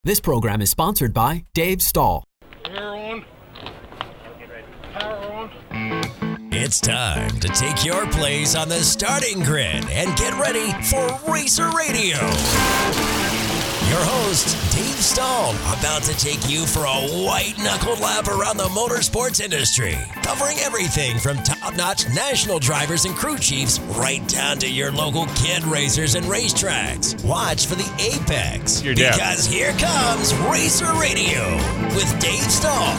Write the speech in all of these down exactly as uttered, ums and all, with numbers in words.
This program is sponsored by Dave Stahl. Power on. Power on. It's time to take your place on the starting grid and get ready for Racer Radio. Your host, Dave Stahl, about to take you for a white-knuckled lap around the motorsports industry, covering everything from top-notch national drivers and crew chiefs right down to your local kid racers and racetracks. Watch for the apex, You're because here comes Racer Radio with Dave Stahl.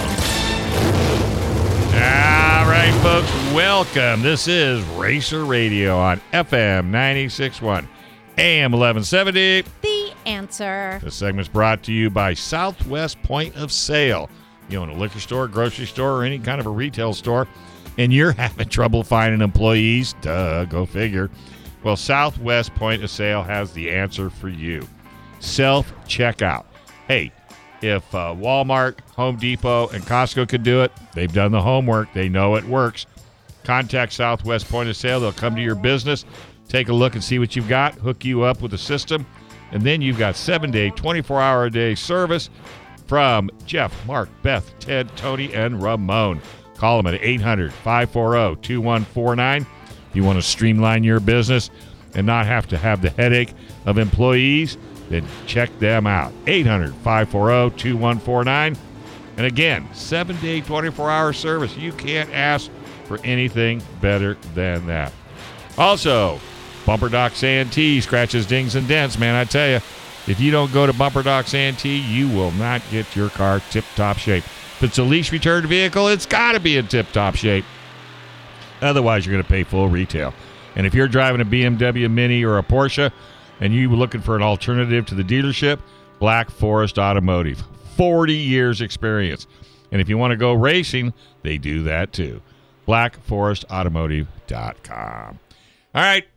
All right, folks, welcome. This is Racer Radio on F M ninety-six point one, A M eleven seventy. The Answer. This segment's brought to you by Southwest Point of Sale. You own a liquor store, grocery store, or any kind of a retail store, and you're having trouble finding employees. Duh, go figure. Well, Southwest Point of Sale has the answer for you. Self-checkout. Hey, if uh, Walmart, Home Depot, and Costco could do it, they've done the homework. They know it works. Contact Southwest Point of Sale. They'll come to your business, take a look and see what you've got, hook you up with the system, and then you've got seven-day, twenty-four hour a day service from Jeff, Mark, Beth, Ted, Tony, and Ramon. Call them at eight hundred, five four zero, two one four nine. If you want to streamline your business and not have to have the headache of employees, then check them out. eight hundred, five four zero, two one four nine. And again, seven-day, twenty-four hour service. You can't ask for anything better than that. Also, Bumper Docs A and T, scratches, dings, and dents. Man, I tell you, if you don't go to Bumper Docs A and T, you will not get your car tip-top shape. If it's a lease returned vehicle, it's got to be in tip-top shape. Otherwise, you're going to pay full retail. And if you're driving a B M W Mini or a Porsche and you're looking for an alternative to the dealership, Black Forest Automotive. forty years experience. And if you want to go racing, they do that too. black forest automotive dot com. All right.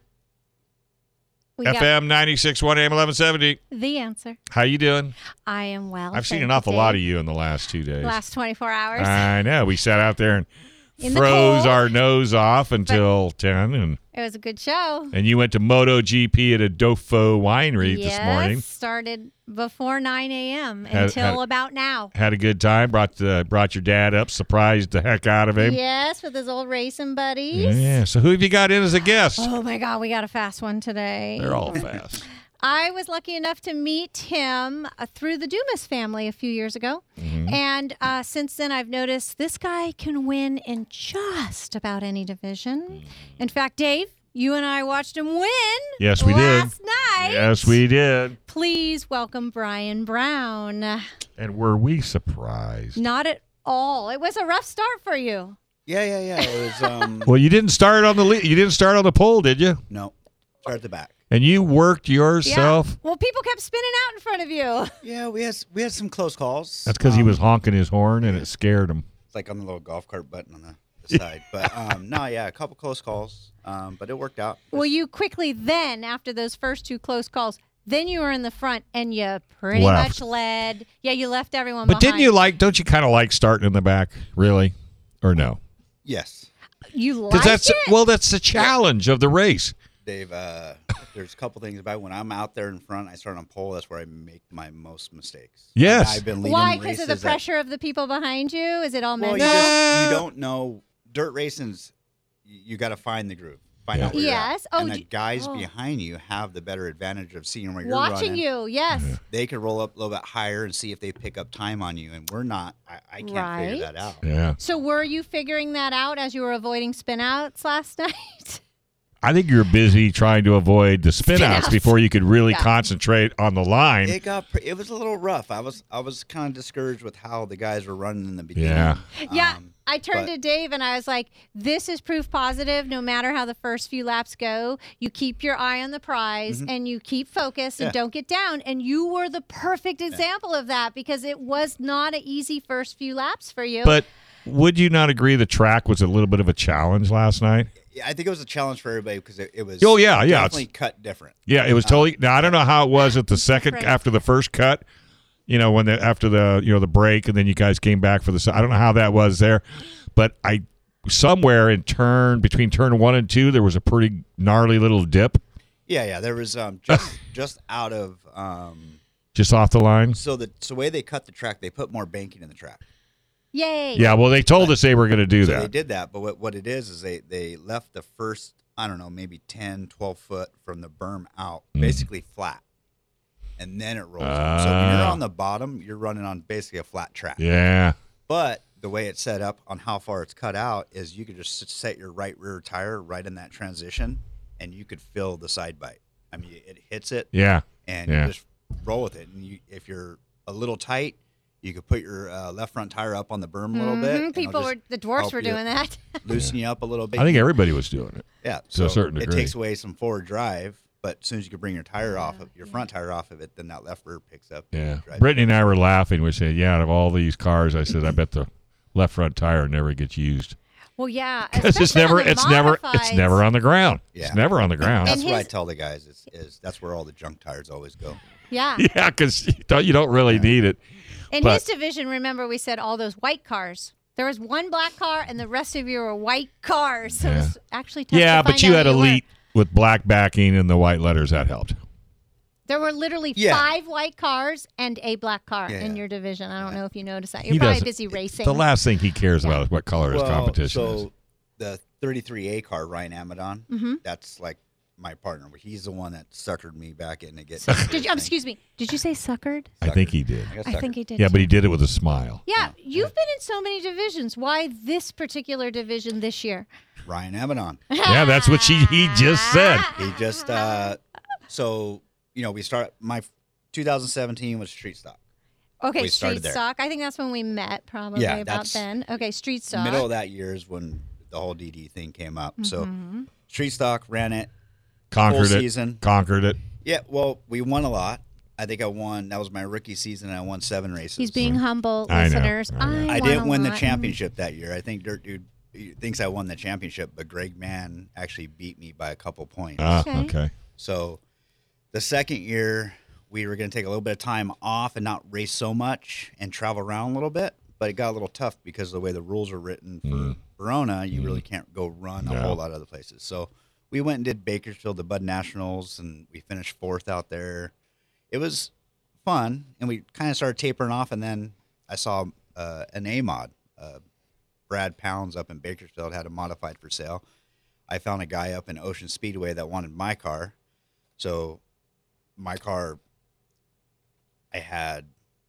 We F M ninety-six point one, A M eleven seventy. The Answer. How you doing? I am well. I've seen thank an you, awful Dave. lot of you in the last two days. Last twenty-four hours. I know. We sat out there and In the froze cold. our nose off until ten, and It was a good show. and you went to MotoGP at a Dofo winery yes, this morning. started before nine a.m. Had- until had- about now. Had a good time. Brought uh, brought your dad up. Surprised the heck out of him. Yes, with his old racing buddies. Yeah. So who have you got in as a guest? Oh, my God. We got a fast one today. They're all fast. I was lucky enough to meet him uh, through the Dumas family a few years ago. Mm-hmm. And uh, since then, I've noticed this guy can win in just about any division. In fact, Dave, you and I watched him win Yes, we did. last night. Yes, we did. Please welcome Brian Brown. And were we surprised? Not at all. It was a rough start for you. Yeah, yeah, yeah. It was, um, Well, you didn't start on the le- you didn't start on the pole, did you? no, start at the back. And you worked yourself. Yeah. Well, people kept spinning out in front of you. Yeah, we had we had some close calls. That's because he Um, was honking his horn and it scared him. It's like on the little golf cart button on the, the side. But um, no, yeah, a couple close calls. Um, but it worked out. Well, you quickly then, after those first two close calls, then you were in the front and you pretty Left. much led. Yeah, you left everyone But behind. didn't you like? Don't you kind of like starting in the back, really, or no? Yes, You Because liked that's it? well, that's the challenge of the race. Dave. Uh, there's a couple things about when I'm out there in front. I start on pole. That's where I make my most mistakes. Yes. I've been leading Why? Because races of the that- pressure of the people behind you? Is it all Well, mental? you just you don't know. Dirt racing's you, you got to find the groove. Find out where Yes. you're at. Oh, and the do- guys oh. behind you have the better advantage of seeing where you're Watching running. you, yes. They could roll up a little bit higher and see if they pick up time on you, and we're not. I, I can't Right. figure that out. Yeah, So were you figuring that out as you were avoiding spinouts last night? I think you're busy trying to avoid the spin outs Spin-outs. before you could really Yeah. concentrate on the line. It got. pre- It was a little rough. I was. I was kind of discouraged with how the guys were running in the beginning. Yeah. Yeah, Um, I turned but- to Dave and I was like, this is proof positive. No matter how the first few laps go, you keep your eye on the prize and you keep focused and Mm-hmm. Yeah. don't get down. And you were the perfect example of that because it was not an easy first few laps for you. But would you not agree the track was a little bit of a challenge last night? Yeah, I think it was a challenge for everybody because it, it was. Oh, yeah, yeah, Definitely cut different. Yeah, it was totally. Now I don't know how it was at the second Right. after the first cut. You know, when the after the you know the break, and then you guys came back for the. se- I don't know how that was there, but I somewhere in turn between turn one and two there was a pretty gnarly little dip. Yeah, yeah. There was um just just out of um Just off the line? So the so the way they cut the track, they put more banking in the track. Yay. Yeah, well, they told us they were going to do So that. they did that, but what, what it is is they, they left the first, I don't know, maybe ten, twelve foot from the berm out, Mm. basically flat. And then it rolls up. So when you're Ah. on the bottom, you're running on basically a flat track. Yeah. But the way it's set up on how far it's cut out is you could just s- set your right rear tire right in that transition, and you could feel the side bite. I mean, it hits it, Yeah. and Yeah. you just roll with it. And you, if you're a little tight, you could put your uh, left front tire up on the berm a little bit. Mhm, and it'll People just were, the dwarfs help were you doing that. loosen you up a little bit. I think everybody was doing it. yeah, to so a certain it degree. takes away some forward drive. But as soon as you can bring your tire off, of, your front tire off of it, then that left rear picks up. and Yeah. you drive. Brittany and I were laughing. We said, yeah, out of all these cars, I said, I bet the left front tire never gets used. Well, yeah. Because it's especially on never, the it's never, it's modifieds. never on the ground. Yeah. It's never on the ground. That's And what I his- tell the guys is, is that's where all the junk tires always go. Yeah. Yeah, because you don't, you don't really need it. In But- his division, remember we said all those white cars. There was one black car, and the rest of you were white cars. So Yeah. it was actually tough Yeah, to but find you out had who you were. Elite with black backing and the white letters. That helped. There were literally Yeah. five white cars and a black car Yeah. in your division. I don't know if you noticed that. You're He probably doesn't- busy racing. The last thing he cares about is what color his competition so is. the thirty-three A car, Ryan Amadon, Mm-hmm. that's like my partner. He's the one that suckered me back in to get. Did you, um, excuse me. Did you say suckered? I think he did. got I think suckered. he did. Yeah, too. but he did it with a smile. Yeah, you've been in so many divisions. Why this particular division this year? Ryan Amadon. Yeah, that's what she he just said. He just uh, so you know we start my twenty seventeen was street stock. Okay, We started street there. stock. I think that's when we met, probably Yeah, about that's- then. Okay, street stock. Middle of that year is when the whole D D thing came up. So Mm-hmm. street stock ran it. Conquered Full it. season. Conquered it. Yeah, well, we won a lot. I think I won. That was my rookie season. And I won seven races. He's being humble, I know, listeners. I know. I, I won didn't a win the lot. championship that year. I think Dirt Dude thinks I won the championship, but Greg Mann actually beat me by a couple points. Ah, Okay. okay. So the second year, we were going to take a little bit of time off and not race so much and travel around a little bit. But it got a little tough because of the way the rules are written for Mm. Verona, you really can't go run a No. whole lot of other places. So we went and did Bakersfield, the Bud Nationals, and we finished fourth out there. It was fun, and we kind of started tapering off, and then I saw uh, an A-mod. Uh, Brad Pounds up in Bakersfield had a modified for sale. I found a guy up in Ocean Speedway that wanted my car. So my car, I had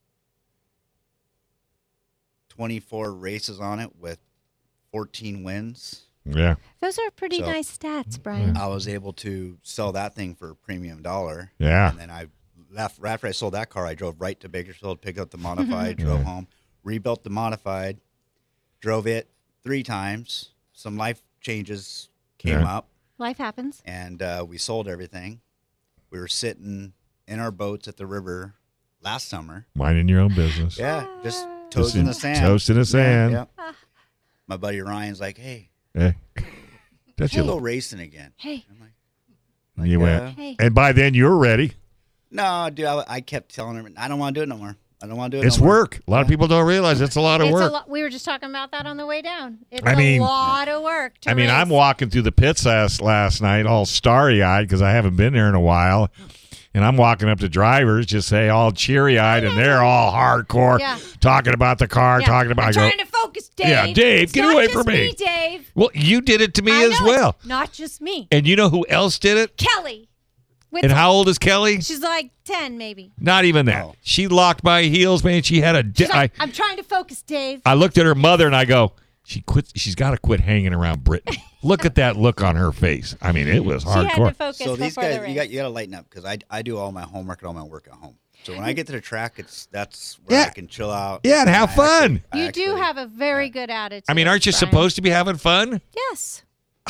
twenty-four races on it with fourteen wins. Yeah. Those are pretty So- nice stats, Brian. I was able to sell that thing for a premium dollar. Yeah. And then I left, right after I sold that car, I drove right to Bakersfield, picked up the modified, drove home, rebuilt the modified, drove it three times. Some life changes came Yeah. up, Life happens. and uh, we sold everything. We were sitting in our boats at the river last summer. Minding your own business. Yeah, just toes Just in in- the sand. toes in the sand. Yeah, yeah. My buddy Ryan's like, hey, Hey. That's let's your go racing again. Hey, I'm like, like, You uh, went. hey. And by then you were ready. No, dude, I, I kept telling her, I don't want to do it no more. I don't want to do it It's no more. work. A lot of people don't realize it's a lot of It's work. a lot. We were just talking about that on the way down. It's I mean- a lot of work. To I mean, race. I'm walking through the pits last, last night all starry-eyed because I haven't been there in a while. And I'm walking up to drivers, just say all cheery-eyed, and they're all hardcore, Yeah. talking about the car, Yeah. talking about. I'm I go, trying to focus, Dave. Yeah, Dave, It's get not away just from me. me, Dave. well, you did it to me I as know well. it's not just me. And you know who else did it? Kelly. With And how old is Kelly? She's like ten, maybe. Not even that. Oh. She locked my heels, man. She had a. Di- She's like, I, I'm trying to focus, Dave. I looked at her mother and I go, she quit. She's got to quit hanging around Brittany. Look at that look on her face. I mean, it was She had to hardcore. focus So these before the guys, race. you got you got to lighten up because I, I do all my homework and all my work at home. So when I get to the track, it's that's where Yeah. I can chill out. Yeah, and have I fun. actually- I you do actually- have a very good attitude. I mean, aren't you Brian. supposed to be having fun? Yes.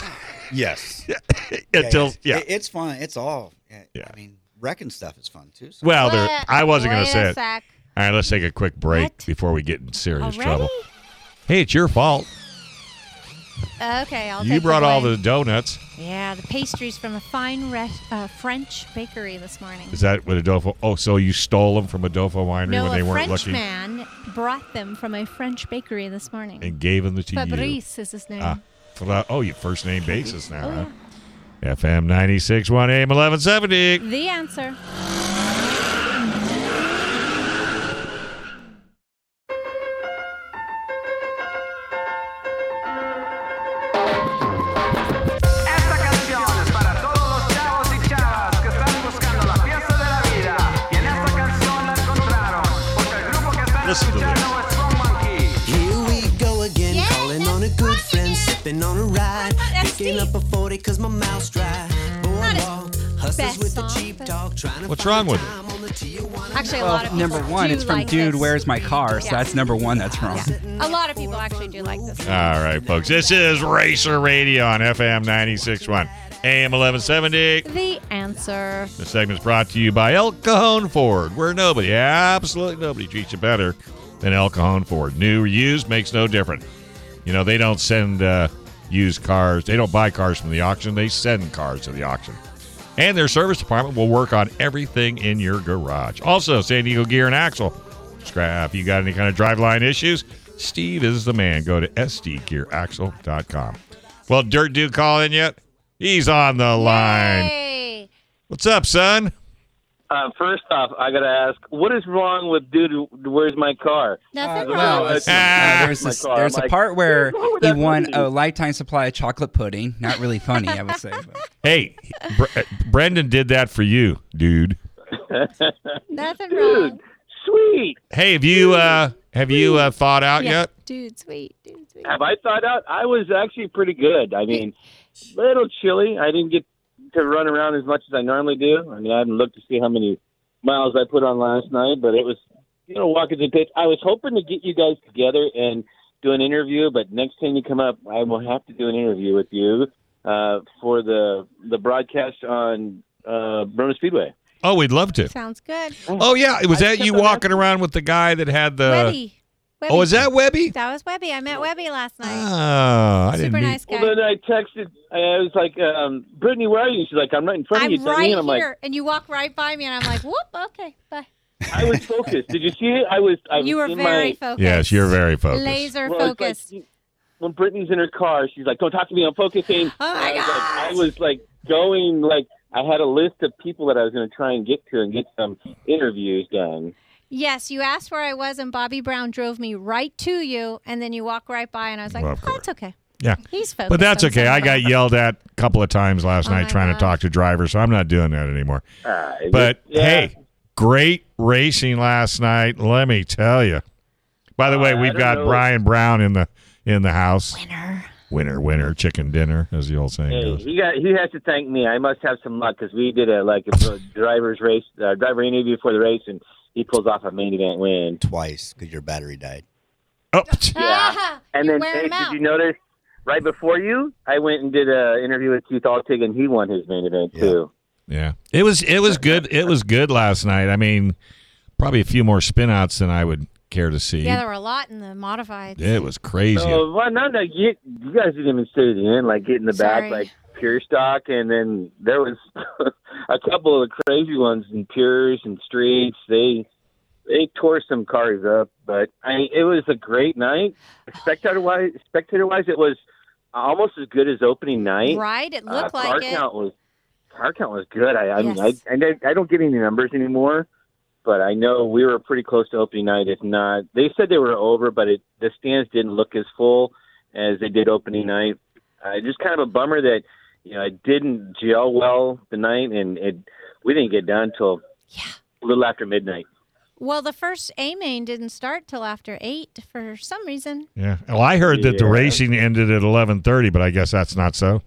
yes. Until it's, yeah. it- it's fun. It's all. Yeah, Yeah. I mean, wrecking stuff is fun too. So. Well, there, Wait- I wasn't going wait to say a it. sec. All right, let's take a quick break What? before we get in serious Already? trouble. Hey, it's your fault. Okay, I'll You take brought all blame. the donuts. Yeah, the pastries from a fine re- uh, French bakery this morning. Is that what Adolfo? Oh, so you stole them from Adolfo Winery No, when they a weren't French looking man brought them from a French bakery this morning. and gave them to you. Fabrice is his name. Ah, Fra- oh, you first name basis now, Oh, huh? F M ninety-six point one A M eleven seventy. The answer. Listen to this. Here we go again, Yeah, calling on a good friend, sipping on a ride, picking up a forty cause my mouth's dry. Boardwalk, hustlers best with the song, cheap but- talk, trying to What's find wrong with time on the Tijuana. Actually, a Well, lot of people number one, do it's from like Dude, this. Where's My Car? So Yeah. that's number one that's wrong. Yeah. A lot of people actually do like this. All right, folks. This is Racer Radio on F M ninety-six point one, A M eleven seventy. The answer. The segment's brought to you by El Cajon Ford, where nobody, absolutely nobody, treats you better than El Cajon Ford. New or used makes no difference. You know, they don't send uh, used cars. They don't buy cars from the auction. They send cars to the auction. And their service department will work on everything in your garage. Also, San Diego Gear and Axle. Scrap, you got any kind of driveline issues? Steve is the man. Go to S D gear axle dot com. Well, Dirt Dude call in yet? He's on the line. Yay. What's up, son? Uh, first off, I gotta ask, what is wrong with dude? Where's my car? Nothing Uh, wrong. well, That's- uh, there's my this, car. there's I'm a like, part where what's wrong with he that won movie? a lifetime supply of chocolate pudding. Not really funny, I would say. But. Hey, Bre- uh, Brendan did that for you, dude. Nothing Dude, wrong. sweet. Hey, have you uh, have you uh, thought out Yeah. yet? Dude, sweet. Dude, sweet. Have I thought out? I was actually pretty good. I mean, a little chilly. I didn't get to run around as much as I normally do. I mean, I haven't looked to see how many miles I put on last night, but it was, you know, walking the pitch. I was hoping to get you guys together and do an interview, but next time you come up, I will have to do an interview with you uh, for the the broadcast on uh, Burma Speedway. Oh, we'd love to. Sounds good. Oh yeah, was I that you kept on walking around with the guy that had the? Webby. Webby. Oh, is that Webby? That was Webby. I met Webby last night. Oh, I didn't Super meet. nice guy. Well, then I texted. I was like, um, "Brittany, where are you?" She's like, "I'm right in front of I'm you." Tell me. right And I'm like, here, and you walk right by me, and I'm like, whoop, okay, bye. I was focused. Did you see it? I was. I was You were in very my, focused. Yes, you're very focused. Laser well, it's focused. Like, when Brittany's in her car, she's like, "Don't talk to me. I'm focusing." Oh, my I was, like, gosh. I was like going like I had a list of people that I was going to try and get to and get some interviews done. Yes, you asked where I was, and Bobby Brown drove me right to you, and then you walk right by, and I was like, Well, of oh, course. it's okay. Yeah. He's focused. But that's on okay. I something. got yelled at a couple of times last Oh, night my trying to gosh. talk to drivers, so I'm not doing that anymore. Uh, But yeah. hey, great racing last night. Let me tell you. By the way, Uh, I we've don't got know. Brian Brown in the in the house. Winner. Winner, winner, chicken dinner, as the old saying Hey, goes. he got. He has to thank me. I must have some luck because we did a like a driver's race, uh, driver interview for the race, and he pulls off a main event win. Twice because your battery died. Oh, Yeah. Ah, And you're then, wearing hey, them did out. you notice right before you, I went and did an interview with Keith Altig, and he won his main event Yeah. too. yeah. It was it was good. It was good last night. I mean, probably a few more spinouts than I would care to see. Yeah, there were a lot in the modified. It was crazy. Oh, well, no, no, you, you guys didn't even stay at the end, like get in the Sorry. back, like pure stock, and then there was a couple of crazy ones in pures and streets. They they tore some cars up, but I it was a great night. Spectator wise, spectator wise, it was almost as good as opening night. Right? It Uh, looked car like it. count was car count was good. I, I mean, Yes. I, I I don't get any numbers anymore, but I know we were pretty close to opening night. If not, they said they were over, but it the stands didn't look as full as they did opening night. Uh, just kind of a bummer that you know it didn't gel well the night, and it we didn't get done till Yeah. a little after midnight. Well, the first A main didn't start till after eight for some reason. yeah. Well, I heard that the Yeah. racing ended at eleven thirty, but I guess that's not so.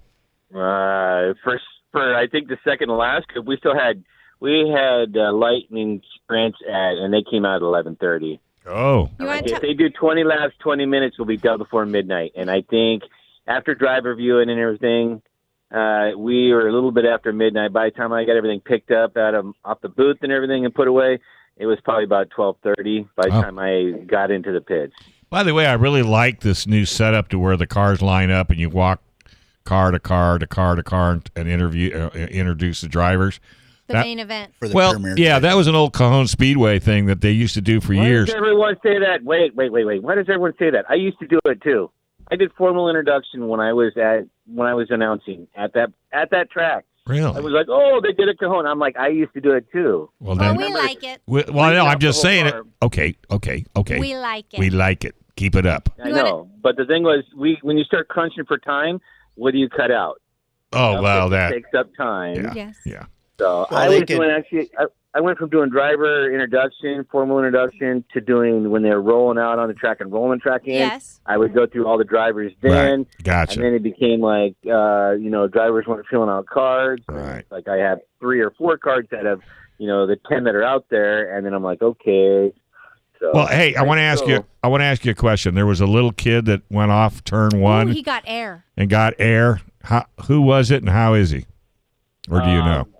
Uh, for for I think the second to last, 'cause we still had we had uh, lightning sprints at, and they came out at eleven thirty. Oh, You Like, want if to they do twenty laps, twenty minutes will be done before midnight. And I think after driver viewing and everything, uh, we were a little bit after midnight. By the time I got everything picked up out of off the booth and everything and put away, it was probably about twelve thirty by the Oh. time I got into the pits. by the way, I really like this new setup to where the cars line up and you walk car to car to car to car and, and interview uh, introduce the drivers. the That- main event. For the Well, premier yeah, section. that was an old Cajon Speedway thing that they used to do for Why years. does everyone say that? Wait, wait, wait, wait. Why does everyone say that? I used to do it too. I did formal introduction when I was at when I was announcing at that at that track. I Really? was like, oh, they did it Cajon. I'm like, I used to do it too. Well, Well, then, we like it. we, well, no, I'm just the whole saying it. car. Okay, okay, okay. We like it. We like it. Keep it up. I You wanna- know, but the thing was, we when you start crunching for time, what do you cut out? Oh, Stuff well, that that. takes up time. Yeah. Yes. Yeah. So Well, I they was could- doing actually. I, I went from doing driver introduction, formal introduction, to doing when they're rolling out on the track and rolling track in. Yes. I would go through all the drivers then. Right. Gotcha. And then it became like, uh, you know, drivers weren't filling out cards. Right. Like I have three or four cards out of, you know, the ten that are out there, and then I'm like, okay. So, Well, hey, I want to ask so- you. I want to ask you a question. There was a little kid that went off turn one Ooh, he got air. and got air. How, who was it, and how is he? Or do you Um, know?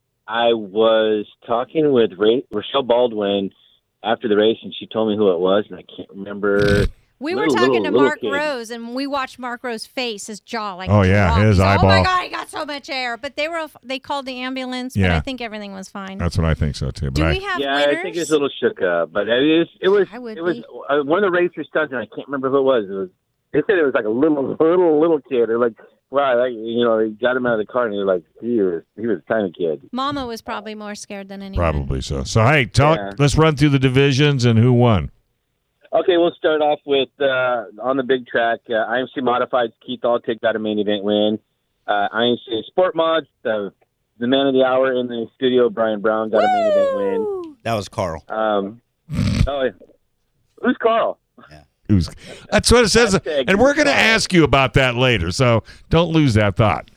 I was talking with Ra- Rochelle Baldwin after the race, and she told me who it was, and I can't remember. We were Little, talking little, to little Mark kid. Rose, and we watched Mark Rose's face, his jaw, like Oh, yeah, drop. his He's like, Oh eyeball. my god, he got so much air. But they were they called the ambulance, but Yeah. I think everything was fine. That's what I think so too. But Do I, we have Yeah, winners? I think it's a little shook up, but it was it was I would it was be. uh, one of the racers' sons, and I can't remember who it was. It was they said it was like a little little little kid. They're like, wow, like, you know, they got him out of the car, and they're like, he was he was a tiny kid. Mama was probably more scared than anyone. probably so. So hey, talk. Yeah. Let's run through the divisions and who won. Okay, we'll start off with uh, on the big track. Uh, I M C Modified, Keith Altig got a main event win. Uh, I M C Sport Mods, the the man of the hour in the studio, Brian Brown, got a main event win. That was Carl. Um, oh, yeah. Who's Carl? Who's? That's what it says. Hashtag And we're going to Carl. ask you about that later. So don't lose that thought.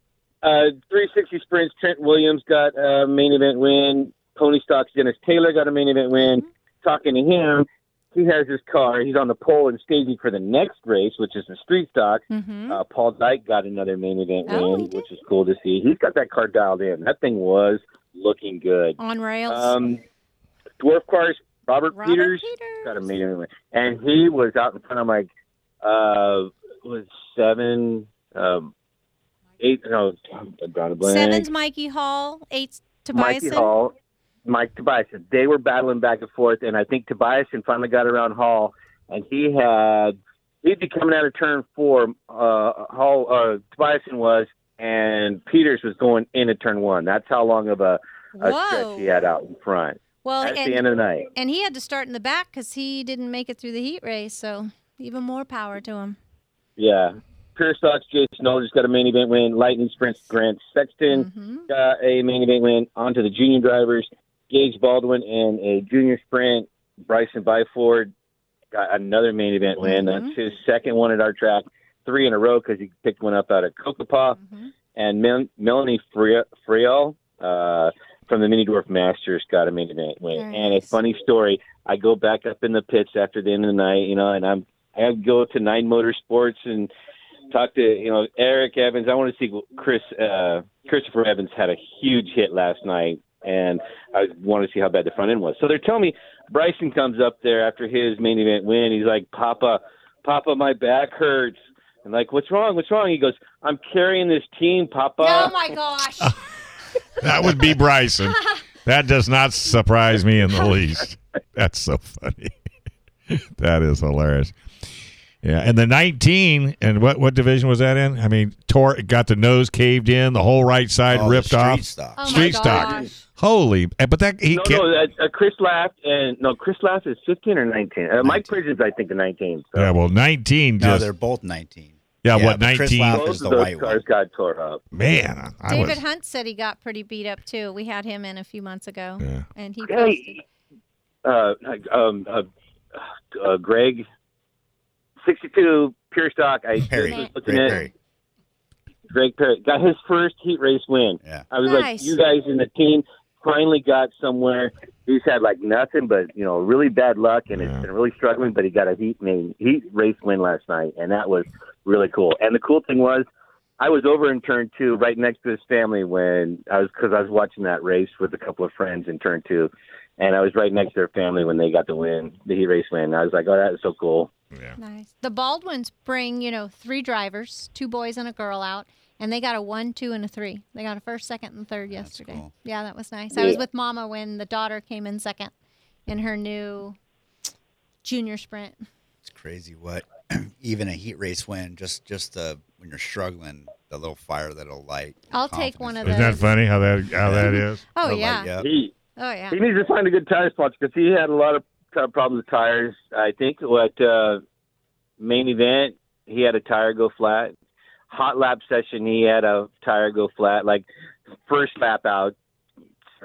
Uh, three sixty Sprints, Trent Williams got a main event win. Pony Stocks, Dennis Taylor got a main event win. Talking to him, he has his car. He's on the pole and staging for the next race, which is the Street Stock. Mm-hmm. Uh, Paul Dyke got another main event Oh, he win, did? which is cool to see. He's got that car dialed in. That thing was looking good. On rails. Um, Dwarf Cars, Robert, Robert Peters, Peters. got a main event win. And he was out in front of like, uh, was seven, um, eight, no, I'm drawing a blank. Seven's Mikey Hall, eight's Tobias. Mikey Hall, Mike Tobias. They were battling back and forth, and I think Tobias finally got around Hall, and he had he'd be coming out of turn four. Uh, Hall, uh, Tobias was, and Peters was going into turn one. That's how long of a, a Whoa. stretch he had out in front. Well, That's and, the end of the night. and he had to start in the back because he didn't make it through the heat race. So even more power to him. Yeah. Pure Stocks, Jason Aldridge got a main event win. Lightning Sprints, Grant Sexton Mm-hmm. got a main event win. On to the junior drivers, Gage Baldwin in a junior sprint. Bryson Byford got another main event win. Mhm. That's his second one at our track, three in a row because he picked one up out of Kokopah. Mm-hmm. And Mel- Melanie Fre- Friel uh, from the Mini Dwarf Masters got a main event win. Very and a nice. funny story, I go back up in the pits after the end of the night, you know, and I'm I go to Nine Motorsports and talk to, you know, Eric Evans. I want to see Chris uh, Christopher Evans had a huge hit last night, and I want to see how bad the front end was. So they're telling me Bryson comes up there after his main event win. He's like, Papa, Papa, my back hurts. And like, what's wrong? What's wrong? He goes, I'm carrying this team, Papa. Oh my gosh! That would be Bryson. That does not surprise me in the least. That's so funny. That is hilarious. Yeah, and the nineteen, and what what division was that in? I mean, tore got the nose caved in, the whole right side Oh, the ripped street off. stock. Oh Street my stock. gosh! Holy, but that he No, can't. no, that, uh, Chris laughed, and no, Chris laughed is fifteen or nineteen. Uh, Mike Bridges, I think, the nineteen. So. Yeah, well, nineteen No, just they're both nineteen. yeah, what but Chris nineteen? Laff Both is the of those white cars one. got tore up. Man, I David was. Hunt said he got pretty beat up too. We had him in a few months ago, Yeah. and he posted. Hey, uh, um, uh, uh, Greg, sixty-two pure stock. I Perry, just was Greg looking at Perry. Greg Perry got his first heat race win. Yeah. I was Nice. like, you guys in the team finally got somewhere. He's had like nothing but, you know, really bad luck, and Yeah. it's been really struggling. But he got a heat main heat race win last night, and that was really cool. And the cool thing was, I was over in turn two, right next to his family when I was because I was watching that race with a couple of friends in turn two, and I was right next to their family when they got the win, the heat race win. I was like, oh, that is so cool. Yeah. Nice. The Baldwins bring, you know, three drivers, two boys and a girl out, and they got a one, two, and a three. They got a first, second, and third yesterday. cool. Yeah, that was nice. I was Yeah. with Mama when the daughter came in second in her new junior sprint. It's crazy what even a heat race win, just just uh, when you're struggling, the little fire that'll light. your I'll take one of confidence. Isn't that those. funny how that how that is? Oh, It'll yeah. light you up. He Oh, yeah. he needs to find a good tire spot because he had a lot of t- problems with tires. I think what uh, main event he had a tire go flat. Hot lap session he had a tire go flat. Like first lap out,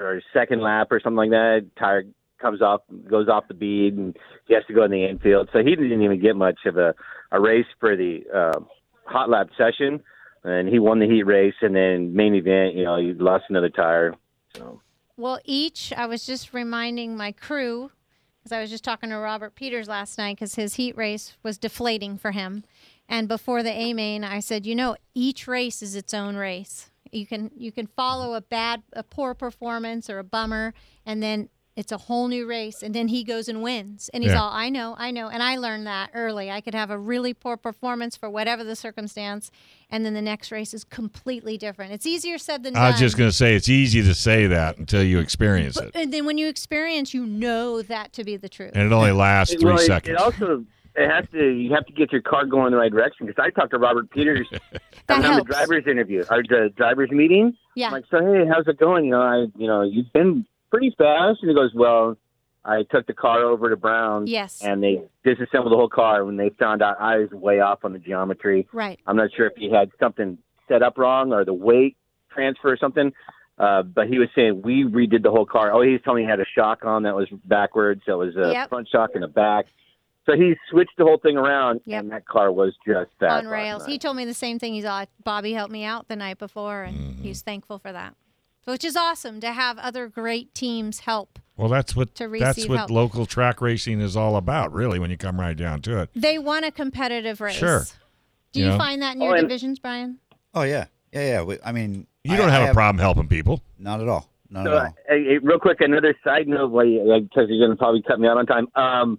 or second lap or something like that, tire comes off, goes off the bead, and he has to go in the infield. So he didn't even get much of a, a race for the uh, hot lap session, and he won the heat race, and then main event, you know, he lost another tire. So. Well, each, I was just reminding my crew, because I was just talking to Robert Peters last night because his heat race was deflating for him. And before the A-Main, I said, you know, each race is its own race. You can you can follow a bad, a poor performance or a bummer, and then it's a whole new race. And then he goes and wins. And he's Yeah. all, I know, I know. And I learned that early. I could have a really poor performance for whatever the circumstance, and then the next race is completely different. It's easier said than done. I was just going to say, it's easy to say that until you experience But, it. and then when you experience, you know that to be the truth. And it only lasts three Well, it, seconds. It also it has to you have to get your car going in the right direction. Because I talked to Robert Peters That on the helps. driver's interview or the driver's meeting. Yeah. I'm like, so hey, how's it going? You know, I you know you've been pretty fast. And he goes, well, I took the car over to Brown. Yes. And they disassembled the whole car when they found out I was way off on the geometry. Right. I'm not sure if he had something set up wrong or the weight transfer or something. Uh, but he was saying we redid the whole car. Oh, he was telling me he had a shock on that was backwards. So it was a Yep. front shock and a back. So he switched the whole thing around, Yep. and that car was just fast On rails. He told me the same thing. He's all, Bobby helped me out the night before, and Mm-hmm. he's thankful for that. So, which is awesome to have other great teams help. Well, that's what To that's receive what help. local track racing is all about, really, when you come right down to it. They want a competitive race. Sure. Do You you know? find that in Oh, your and- divisions, Brian? Oh yeah, yeah, yeah. We, I mean, You I- don't I have a problem helping people. Not at all. Not So, at all. uh, hey, hey, real quick, another side note, because you're going to probably cut me out on time. Um,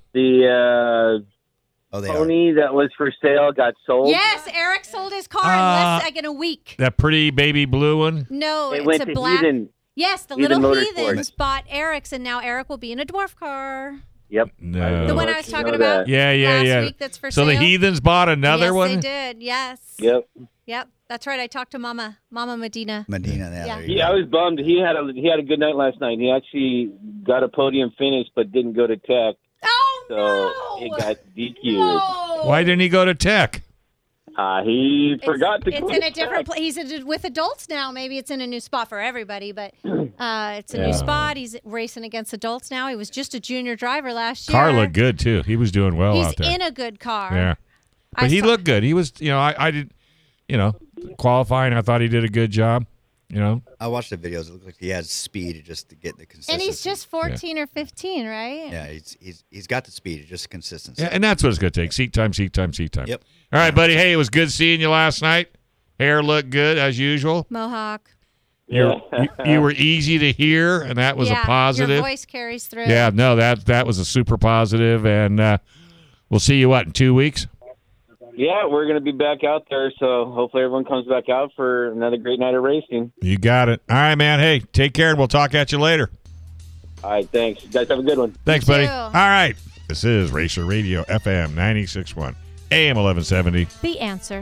the Oh, uh, they are. pony that was for sale got sold. Yes, Eric sold his car in Uh, less like in a week. That pretty baby blue one. No, It it's went a to black. Heathen. Yes, the Heathen little Motorsports. heathens bought Eric's, and now Eric will be in a dwarf car. Yep. No. The one I let was you talking know about that. Yeah, yeah, last yeah. week that's for so sale. the heathens bought another yes, one. they did. Yes. Yep. Yep. That's right. I talked to Mama, Mama Medina. Medina. Yeah. Yeah. There you Yeah, I go. was bummed. He had a he had a good night last night. He actually got a podium finish, but didn't go to Tech, Oh so no! it got D Q'd. No! Why didn't he go to Tech? Uh, he It's, forgot to. it's go in to a different Tech. place. He's a, with adults now. Maybe it's in a new spot for everybody, but uh, it's a Yeah. new spot. He's racing against adults now. He was just a junior driver last year. Car looked good too. He was doing well He's out there. in a good car. Yeah, but I he saw- looked good. He was, you know, I, I did, you know, qualifying. I thought he did a good job. You know, I watched the videos. It looked like he has speed just to get the consistency. And he's just fourteen or fifteen, right? Yeah, he's he's he's got the speed. It's just consistency. yeah, and that's what it's going to take: seat time, seat time, seat time. Yep. All right, buddy. Hey, it was good seeing you last night. Hair looked good as usual. Mohawk. You're, you, you were easy to hear, and that was yeah, a positive. Your voice carries through. Yeah, no, that that was a super positive, and uh, we'll see you what in two weeks. Yeah, we're going to be back out there, so hopefully everyone comes back out for another great night of racing. You got it. All right, man. Hey, take care, and we'll talk at you later. All right, thanks. You guys have a good one. Thanks, You buddy. too. All right, this is Racer Radio F M ninety-six point one, A M eleven seventy. The answer.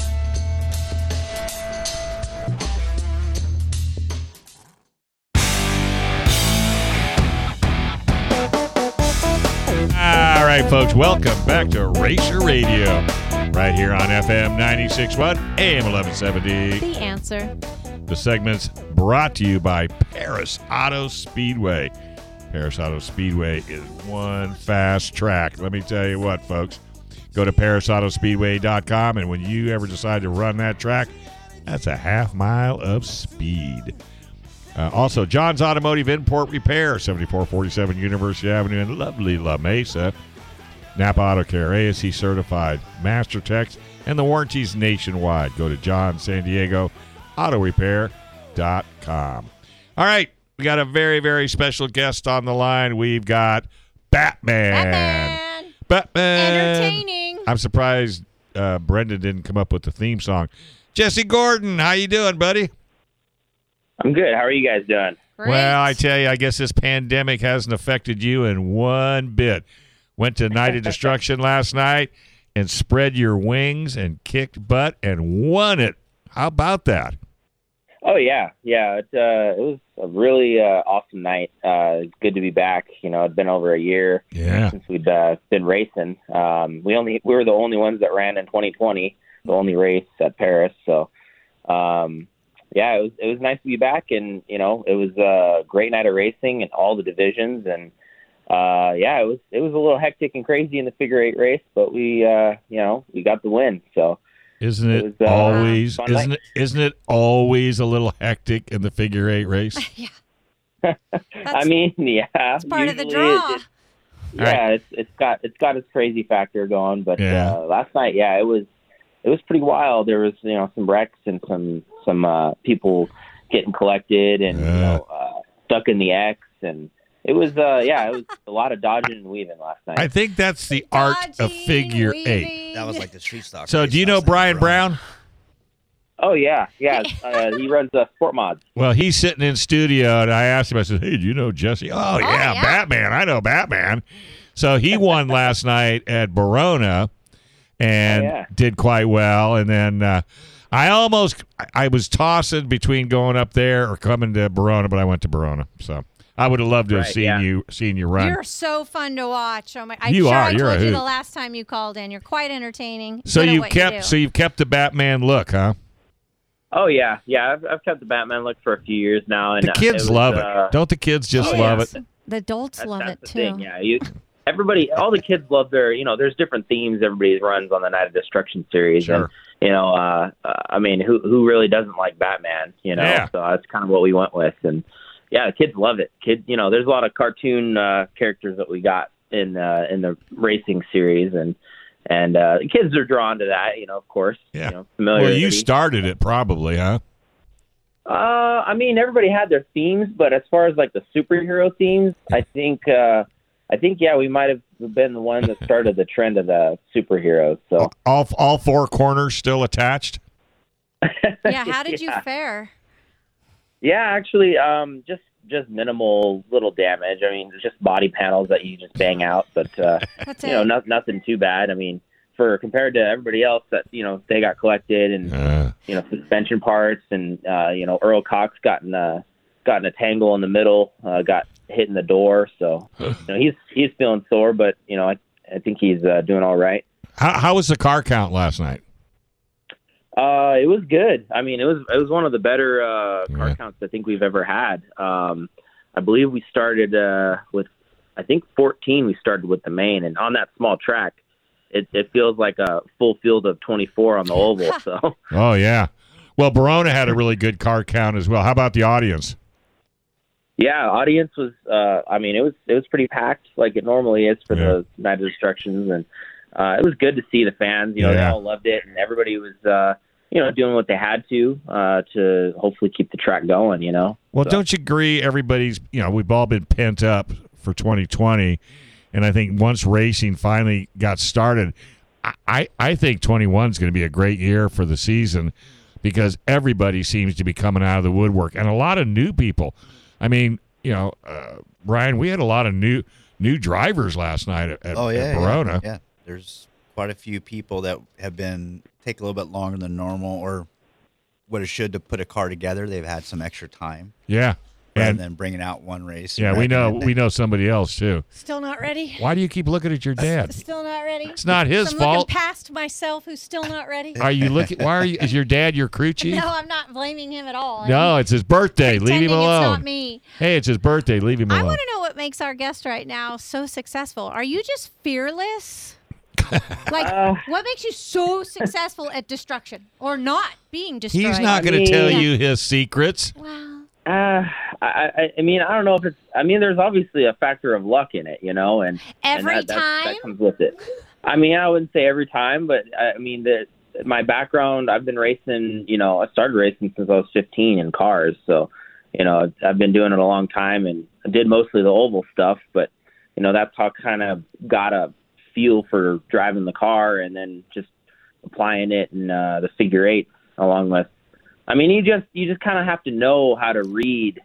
All right, folks, welcome back to Racer Radio, right here on F M ninety-six point one, A M eleven seventy. The answer. The segment's brought to you by Paris Auto Speedway. Paris Auto Speedway is one fast track. Let me tell you what, folks. Go to paris auto speedway dot com, and when you ever decide to run that track, that's a half mile of speed. Uh, also, John's Automotive Import Repair, seventy-four forty-seven University Avenue in lovely La Mesa. Napa Auto Care, A S C certified, Master Techs, and the warranties nationwide. Go to john san diego auto repair dot com. All right, we got a very, very special guest on the line. We've got Batman. Batman. Batman. Entertaining. I'm surprised uh, Brendan didn't come up with the theme song. Jesse Gordon, how you doing, buddy? I'm good. How are you guys doing? Great. Well, I tell you, I guess this pandemic hasn't affected you in one bit. Went to Night of Destruction last night and spread your wings and kicked butt and won it. How about that? Oh yeah, yeah. It uh, it was a really uh, awesome night. Uh, it's good to be back. You know, it'd been over a year Yeah. since we'd uh, been racing. Um, we only we were the only ones that ran in twenty twenty, the only race at Paris. So, um, yeah, it was it was nice to be back, and you know, it was a great night of racing in all the divisions, and uh, yeah, it was it was a little hectic and crazy in the figure eight race, but we uh, you know we got the win. So isn't it, it was, uh, always fun isn't night. it isn't it always a little hectic in the figure eight race? yeah. I mean, yeah, It's part of the usually draw. it- it- yeah, it's it's got it's got its crazy factor going, but Yeah. uh, last night, yeah, it was it was pretty wild. There was you know some wrecks and some some uh, people getting collected and you Yeah. know uh, stuck in the X, and it was uh, yeah, it was a lot of dodging and weaving last night. I think that's the art of Dodging, figure weaving. eight. That was like the street stock. So, race do you know last night, Brian bro. Brown? Oh yeah, yeah, uh, he runs uh, Sport Mods. Well, he's sitting in studio, and I asked him. I said, "Hey, do you know Jesse?" Oh, yeah, yeah. Batman. I know Batman. So he won last night at Verona, and Oh, yeah. did quite well. And then uh, I almost, I- I was tossing between going up there or coming to Verona, but I went to Verona. So I would have loved to have Right, seen yeah. you, seen you run. You're so fun to watch. Oh my! I'm You sure are. I You're a told you hoot. the last time you called in. You're quite entertaining. so Good at you what you kept, do. so you've kept the Batman look, huh? Oh yeah, yeah, I've, I've kept the Batman look for a few years now, and The uh, kids was, love uh, it. Don't the kids just oh, love yeah. it? the adults That's, love that's it the too. thing, yeah. You, everybody, all the kids love their, you know, there's different themes everybody runs on the Night of Destruction series. Sure. And, you know, uh, uh, I mean, who who really doesn't like Batman, you know? Yeah. So that's kind of what we went with. And, yeah, the kids love it. Kids, you know, there's a lot of cartoon uh, characters that we got in uh, in the racing series. And, and uh, the kids are drawn to that, you know, of course. Yeah. You know, familiarity. Well, you started it probably, huh? Uh, I mean, everybody had their themes, but as far as like the superhero themes, I think, uh, I think, yeah, we might have been the one that started the trend of the superheroes. So, All, all four corners still attached? Yeah, how did you Yeah. fare? yeah, actually, um, just just minimal little damage. I mean, just body panels that you just bang out, but uh, That's you it. know, not, nothing too bad. I mean, for compared to everybody else that you know they got collected and Uh, you know suspension parts and uh, you know Earl Cox got in a got in a tangle in the middle, uh, got hit in the door, so you know he's he's feeling sore, but you know I I think he's uh, doing all right. how, how was the car count last night? Uh, it was good. I mean, it was it was one of the better uh, car Yeah. counts I think we've ever had. Um, I believe we started uh, with I think fourteen. We started with the main, and on that small track, it, it feels like a full field of twenty-four on the oval. So Oh, yeah. Well, Verona had a really good car count as well. How about the audience? yeah, audience was. Uh, I mean, it was it was pretty packed, like it normally is for Yeah. the Night of Destructions, and uh, it was good to see the fans. You know, they Yeah. all loved it, and everybody was. Uh, you know, doing what they had to uh, to hopefully keep the track going, you know. Well, So- don't you agree? Everybody's, you know, we've all been pent up for twenty twenty. And I think once racing finally got started, I, I, I think twenty-one is going to be a great year for the season because everybody seems to be coming out of the woodwork and a lot of new people. I mean, you know, uh, Ryan, we had a lot of new new drivers last night at, at, Oh yeah, at Verona. yeah. yeah. There's quite a few people that have been take a little bit longer than normal, or what it should to put a car together. They've had some extra time Yeah. rather And than bringing out one race. yeah, and we know wrecking it. we know somebody else too. Still not ready? Why do you keep looking at your dad? Still not ready? It's not his I'm fault. looking past myself who's still not ready. Are you looking? Why are you? Is your dad your crew chief? No, I'm not blaming him at all. No, it's his birthday. Leave Pretending him alone. It's not me. Hey, it's his birthday. Leave him I alone. want to know what makes our guest right now so successful. Are you just fearless? Like, Uh, what makes you so successful at destruction or not being destroyed? He's not going to mean- tell Yeah. you his secrets. Wow. Uh, I, I, I mean, I don't know if it's. I mean, there's obviously a factor of luck in it, you know, and Every and that, that, time? that comes with it. I mean, I wouldn't say every time, but I mean, the my background, I've been racing. You know, I started racing since I was fifteen in cars, so you know, I've been doing it a long time, and I did mostly the oval stuff. But you know, that's how I kind of got a feel for driving the car, and then just applying it in uh, the figure eight along with. I mean, you just you just kind of have to know how to read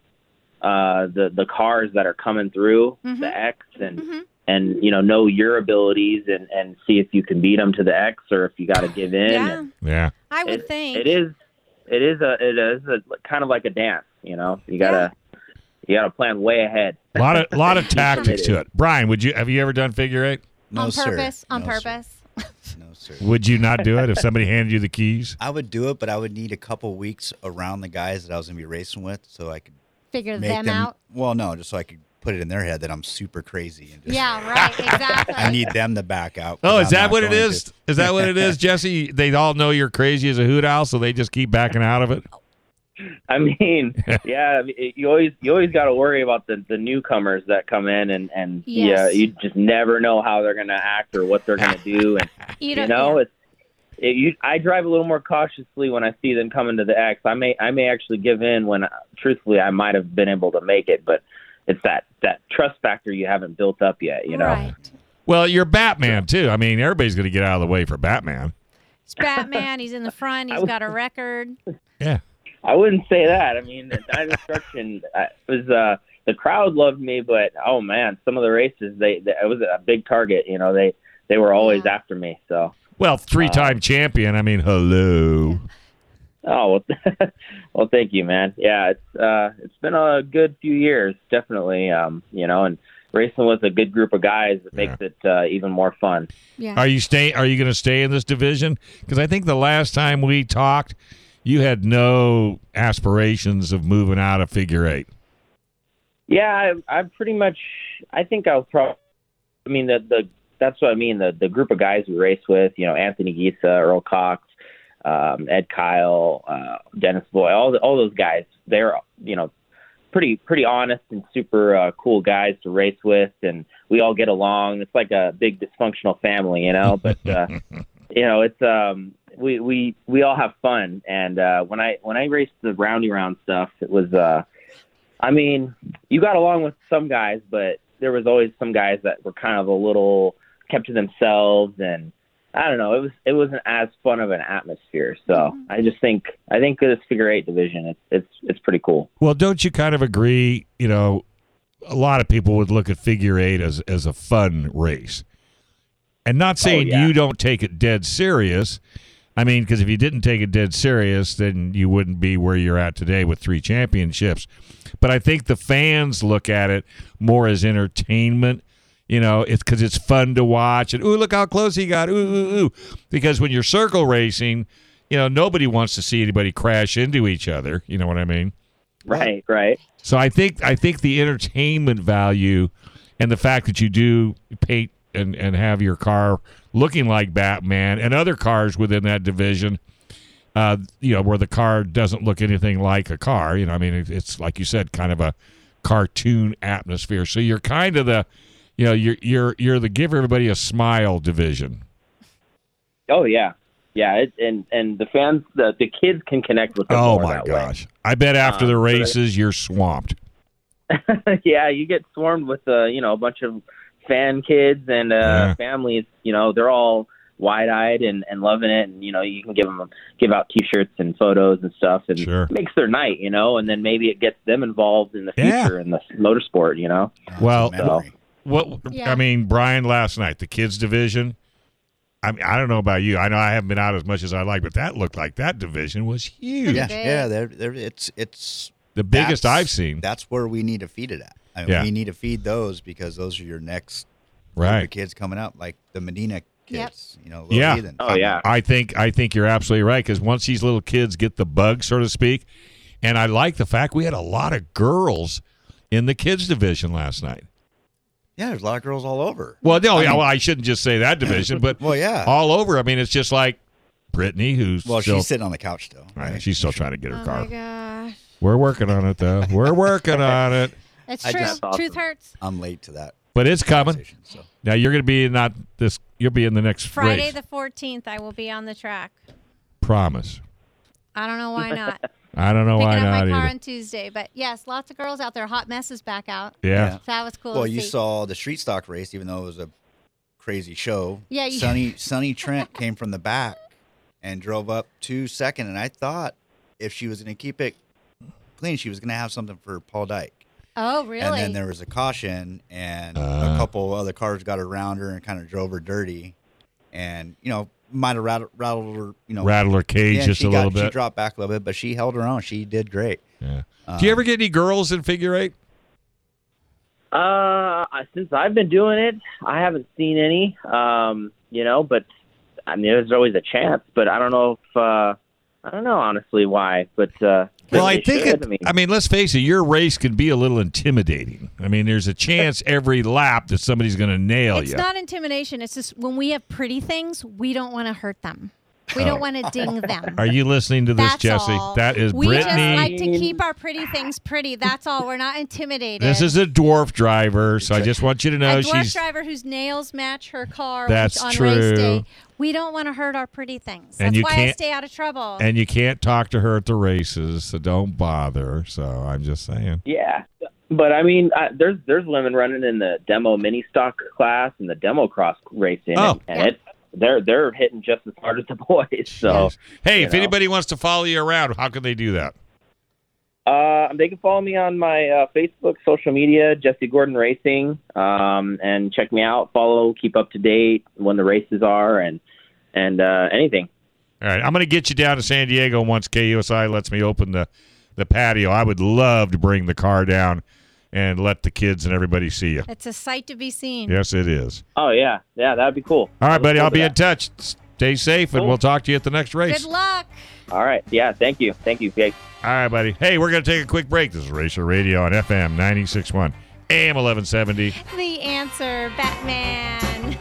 uh, the the cars that are coming through Mhm. the X, and Mhm. and you know know your abilities and, and see if you can beat them to the X or if you got to give in. Yeah, And Yeah. I would it, think. it is it is a it is a kind of like a dance. You know, you gotta you gotta plan way ahead. A lot of lot of tactics to it. Brian, would you have you ever done figure eight? No, on sir. purpose. On No, sir. purpose. No, sir. Would you not do it if somebody handed you the keys? I would do it, but I would need a couple weeks around the guys that I was going to be racing with so I could Figure make them them out. Well, no, just so I could put it in their head that I'm super crazy and just Yeah, right. Exactly. I need them to back out. 'cause Oh, is I'm that not what it going is? to. Is that what it is, Jesse? They all know you're crazy as a hoot owl, so they just keep backing out of it? I mean, yeah, I mean, you always you always got to worry about the, the newcomers that come in, and and Yes. yeah, you just never know how they're gonna act or what they're gonna do, and You you, don't- know, yeah. it's it, you. I drive a little more cautiously when I see them coming to the X. I may I may actually give in when, truthfully, I might have been able to make it, but it's that that trust factor you haven't built up yet, you know. Right. Well, you're Batman, too. I mean, everybody's going to get out of the way for Batman. It's Batman. He's in the front. He's got a record. Yeah. I wouldn't say that. I mean, the Night of Destruction uh, was uh, the crowd loved me, but oh man, some of the races they, they it was a big target. You know, they they were always Yeah. after me. So Well, three-time Uh, champion. I mean, hello. oh well, well, thank you, man. Yeah, it's uh, it's been a good few years, definitely. Um, you know, and racing with a good group of guys that makes it uh, even more fun. Yeah. Are you stay? Are you going to stay in this division? Because I think the last time we talked, you had no aspirations of moving out of figure eight. Yeah, I, I pretty much. I think I'll probably. I mean, the the that's what I mean. The the group of guys we race with, you know, Anthony Gisa, Earl Cox, um, Ed Kyle, uh, Dennis Boy, all the, all those guys. They're you know pretty pretty honest and super uh, cool guys to race with, and we all get along. It's like a big dysfunctional family, you know. But uh, you know, it's um. We, we we all have fun, and uh, when I when I raced the roundy round stuff, it was uh, I mean, you got along with some guys, but there was always some guys that were kind of a little kept to themselves, and I don't know, it was it wasn't as fun of an atmosphere. So I just think I think this figure eight division, it's it's it's pretty cool. Well, don't you kind of agree? You know, a lot of people would look at figure eight as as a fun race, and not saying yeah. you don't take it dead serious. I mean, because if you didn't take it dead serious, then you wouldn't be where you're at today with three championships. But I think the fans look at it more as entertainment. You know, it's because it's fun to watch. And, ooh, look how close he got. Ooh, ooh, ooh. Because when you're circle racing, you know, nobody wants to see anybody crash into each other. You know what I mean? Right, right. So I think I think the entertainment value and the fact that you do paint and, and have your car looking like Batman and other cars within that division, uh, you know, where the car doesn't look anything like a car. You know, I mean, it, it's like you said, kind of a cartoon atmosphere. So you're kind of the, you know, you're you're you're the give everybody a smile division. Oh yeah, yeah. It, and and the fans, the the kids can connect with. Them Oh more my that gosh! I bet after Um, the but- races, you're swamped. way. Yeah, you get swarmed with uh, you know a bunch of fan kids and uh, Yeah. families. You know, they're all wide-eyed and, and loving it, and you know, you can give them give out T-shirts and photos and stuff, and Sure. it makes their night. You know, and then maybe it gets them involved in the Yeah. future in the motorsport. You know, Well, so. What Yeah. I mean, Brian, last night the kids division. I mean, I don't know about you. I know I haven't been out as much as I like, but that looked like that division was huge. Yeah, Big. yeah. They're, they're, it's it's The biggest that's- I've seen. That's where we need to feed it at. I mean, Yeah. We need to feed those because those are your next group Right. of kids coming up, like the Medina Yep. kids. You know, Little Yeah. Heathen. Oh yeah. I think I think you're absolutely right because once these little kids get the bug, so to speak, and I like the fact we had a lot of girls in the kids division last night. Yeah, there's a lot of girls all over. Well, no, I yeah, mean- well, I shouldn't just say that division, but Well, yeah. all over. I mean, it's just like Brittany, who's Well, still, she's sitting on the couch still. right, Right? she's still trying to get her Oh car. my gosh. We're working on it, though. We're working on it, It's I true. just- Truth hurts. I'm late to that but it's coming. conversation. So Now you're going to be in not this. You'll be in the next Friday race. the fourteenth, I will be on the track. Promise. I don't know why not. I don't know Picking why up not my car either. on Tuesday. But yes, lots of girls out there. Hot Mess is back out. Yeah. Yeah. So that was cool well, to you see. saw the street stock race, even though it was a crazy show. Yeah, you- Sonny Sonny Trent came from the back and drove up to second, and I thought if she was going to keep it clean, she was going to have something for Paul Dyke. Oh, really? And then there was a caution, and Uh. a couple other cars got around her and kind of drove her dirty, and you know might have rattled, rattled her, you know, Rattle her cage yeah, just she a got, little She bit. dropped back a little bit, but she held her own. She did great. Yeah. Um, Do you ever get any girls in figure eight? Uh, since I've been doing it, I haven't seen any. Um, you know, but I mean, there's always a chance, but I don't know if uh, I don't know honestly why. But uh, well, they I think should. it, I mean, I mean, let's face it, your race can be a little intimidating. I mean, there's a chance every lap that somebody's going to nail It's you. not intimidation. It's just when we have pretty things, we don't want to hurt them. We Oh. don't want to ding them. Are you listening to this, That's Jesse? all. That is we Brittany. just like to keep our pretty things pretty. That's all. We're not intimidated. This is a dwarf driver, so I just want you to know a dwarf she's. driver whose nails match her car That's on true. race day. We don't want to hurt our pretty things. That's And you why I can't- stay out of trouble. And you can't talk to her at the races, so don't bother. So I'm just saying. yeah, but I mean, I, there's there's women running in the demo mini stock class and the demo cross racing, Oh. and, and it's they're they're hitting just as hard as the boys. So Hey, you if know. anybody wants to follow you around, how can they do that? Uh, they can follow me on my uh, Facebook, social media, Jesse Gordon Racing, um, and check me out. Follow, keep up to date when the races are, and and uh, anything. All right, I'm going to get you down to San Diego once K U S I lets me open the, the patio. I would love to bring the car down and let the kids and everybody see you. It's a sight to be seen. Yes, it is. Oh yeah, yeah, that'd be cool. All right, Look buddy, I'll forward be to in touch. Stay safe, and Cool. we'll talk to you at the next race. Good luck. that. All right, yeah, thank you, thank you, Jake. All right, buddy. Hey, we're going to take a quick break. This is Racer Radio on F M ninety-six point one, A M eleven seventy. The answer, Batman.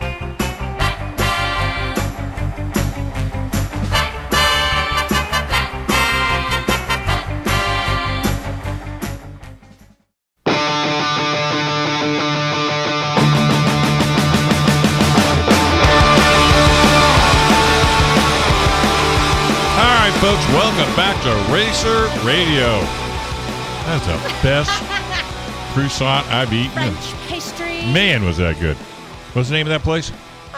All right, folks, welcome back to Racer Radio. That's the best croissant I've eaten. French pastry. Man, was that good. What's the name of that place?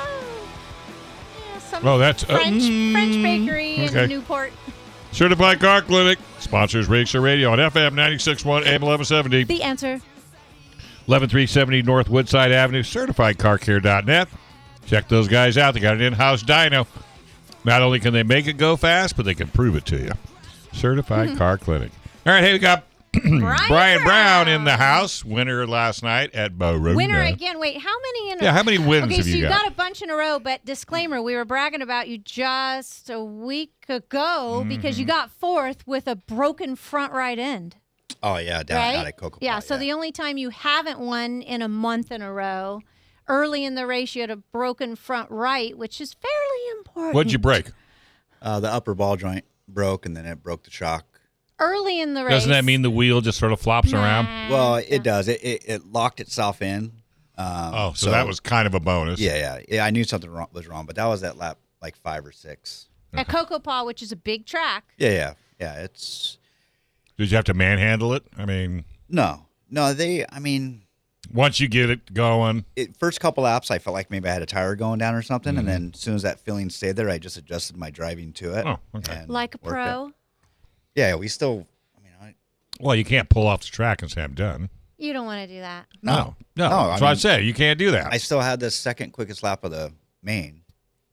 Yeah, some Oh, that's uh, French mm, French bakery okay. in Newport. Certified Car Clinic sponsors Racer Radio on F M ninety-six point one, A M eleven seventy. The answer. eleven three seventy North Woodside Avenue, certified car care dot net. Check those guys out. They got an in-house dyno. Not only can they make it go fast, but they can prove it to you. Certified Car Clinic. All right, hey, we got Brian, Brian Brown in the house. Winner last night at Barona. Winner again. Wait, how many in a Yeah, how many wins Okay, have so you you got? got a bunch in a row, but disclaimer, we were bragging about you just a week ago because Mm-hmm. you got fourth with a broken front right end. Oh yeah, down right? out at Cocoa yeah, Pot, so the only time you haven't won in a month in a row, early in the race you had a broken front right, which is fairly important. What'd you break? Uh, the upper ball joint broke, and then it broke the shock. Early in the race. Doesn't that mean the wheel just sort of flops around? Well, it does. It, it it locked itself in. Um, Oh, so, that was kind of a bonus. Yeah, yeah, yeah. I knew something wrong, was wrong, but that was at lap like five or six. At Cocoa Paw, which is a big track. Yeah, yeah, yeah. It's Did you have to manhandle it? I mean, no, no. They, I mean, once you get it going. it, first couple laps, I felt like maybe I had a tire going down or something, Mm-hmm. and then as soon as that feeling stayed there, I just adjusted my driving to it. Oh, okay. and Like a worked pro. it. Yeah, we still. I mean, I, Well, you can't pull off the track and say I'm done. You don't want to do that. No, no. No, I That's what I mean- say. You can't do that. I still had the second quickest lap of the main.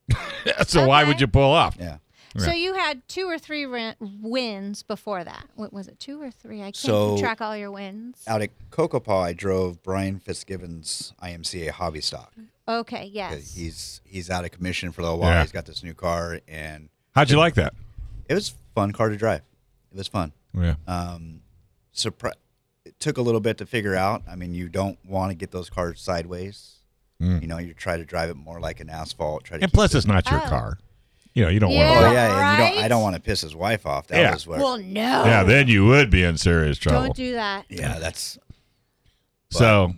so why Okay. would you pull off? Yeah. So you had two or three ran- wins before that. What was it? Two or three? I can't So- keep track all your wins. Out at Cocoa Paw, I drove Brian Fitzgibbon's I M C A hobby stock. Okay, 'Cause yes. He's he's out of commission for a little while. Yeah. He's got this new car, and How'd you like that? it was a fun car to drive. It was fun. Yeah. Um, surpri- it took a little bit to figure out. I mean, you don't want to get those cars sideways. Mm. You know, you try to drive it more like an asphalt. Try to And keep plus, it- it's not your Oh. car. You know, you don't Yeah. Oh want to. yeah, and you don't. I right? don't want to piss his wife off. That Yeah. was where. Well, no. Yeah, then you would be in serious trouble. Don't do that. yeah, that's. So,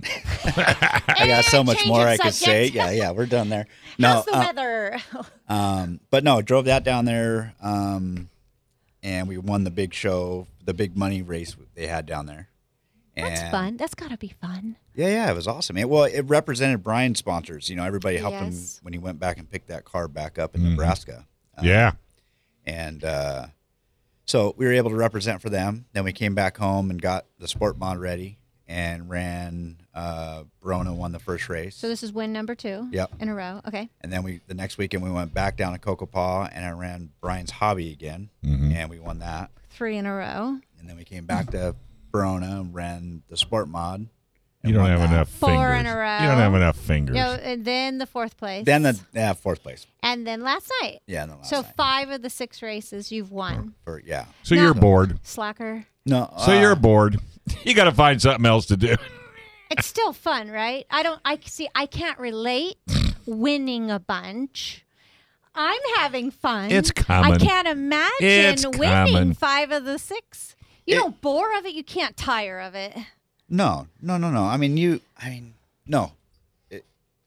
I got so And much change more of I could say. subject. Yeah, yeah, we're done there. No, How's the uh, weather? Um, but no, drove that down there, um, and we won the big show, the big money race they had down there. And That's fun. That's got to be fun. Yeah, yeah, it was awesome. It, well, it represented Brian's sponsors. You know, everybody helped Yes. him when he went back and picked that car back up in Mhm. Nebraska. Um, yeah. and uh, so we were able to represent for them. Then we came back home and got the sport mod ready and ran. Uh, Barona won the first race. So this is win number two Yep. in a row. Okay. And then we the next weekend we went back down to Cocoa Paw and I ran Brian's hobby again, Mhm. and we won that. Three in a row. And then we came back to Barona and ran the sport mod, You don't have won that. enough Four fingers. in a row. You don't have enough fingers. No, and then the fourth place. Then the yeah, fourth place. and then last night. Yeah, and the last So night. five of the six races you've won. For, yeah. So No. you're bored. Slacker. No. So uh, you're bored. You got to find something else to do. It's still fun, right? I don't. I see. I can't relate winning a bunch. I'm having fun. It's coming. I can't imagine It's winning coming. five of the six. You It- don't bore of it. You can't tire of it. No, no, no, no. I mean, you. I mean, no. Do